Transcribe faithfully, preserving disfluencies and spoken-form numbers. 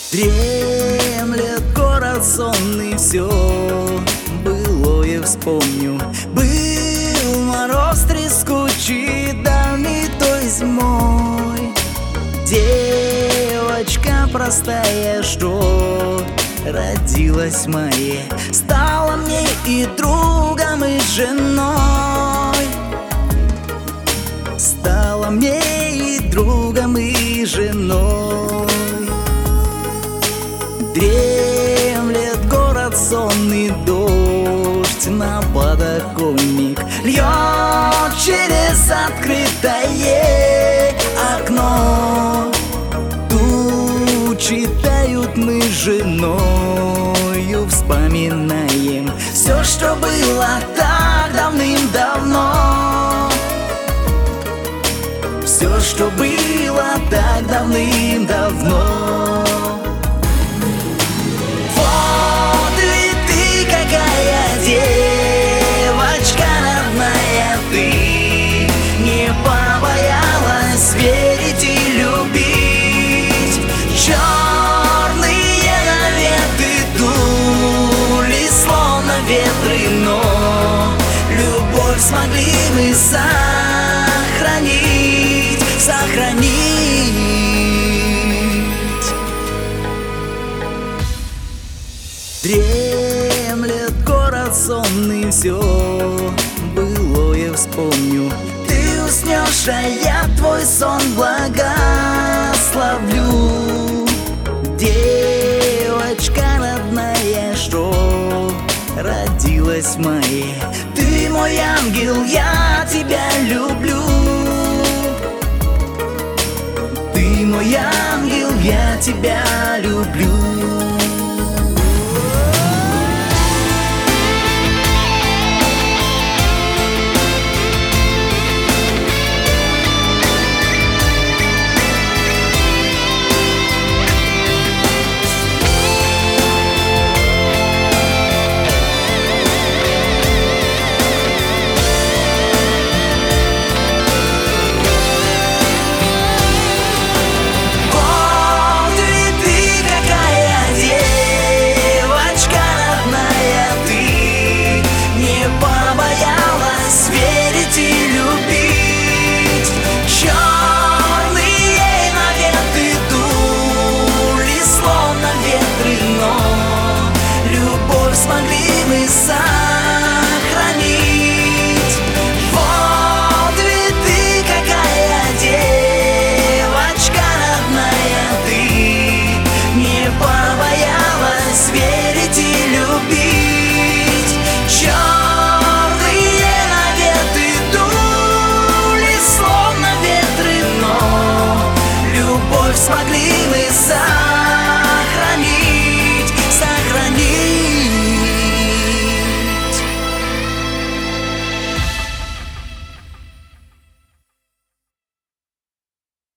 Дремлет город сонный, все былое вспомню. Был мороз трескучий, давний той зимой. Девочка простая, что родилась моей, стала мне и другом, и женой. Стала мне и другом, и женой. Дремлет город сонный, дождь на подоконник льет через открытое окно. Тучи тают, мы с женою вспоминаем все, что было так давным-давно. Все, что было так давным-давно. Вот ведь ты какая девочка родная, ты не побоялась верить и любить. Черные наветы дули, словно ветры, но любовь смогли мы сохранить, сохранить. Дремлет город сонный, все былое вспомню. Ты уснешь, а я твой сон благословлю. Девочка родная, что родилась моей, ты мой ангел, я тебя люблю. Ты мой ангел, я тебя люблю. Смогли мы сохранить. Вот ведь ты какая девочка родная, ты не побоялась верить и любить. Черные наветы дули, словно ветры, но любовь смогли